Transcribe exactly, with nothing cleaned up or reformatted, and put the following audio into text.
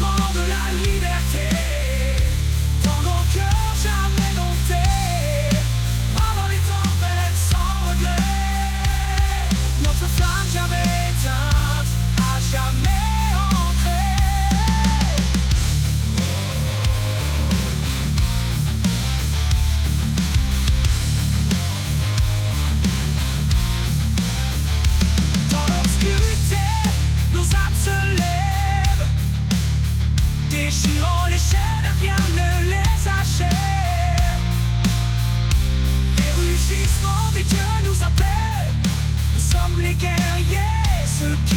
vent de la liberté, dans nos cœurs jamais domptés, pendant les tempêtes sans regret, notre flamme jamais éteinte, à jamais ancrée. Dans l'obscurité, nos âmes se lèvent, déchirant les chaînes, rien ne les achève. Les rugissements des dieux nous appellent, nous sommes les guerriers, ceux qui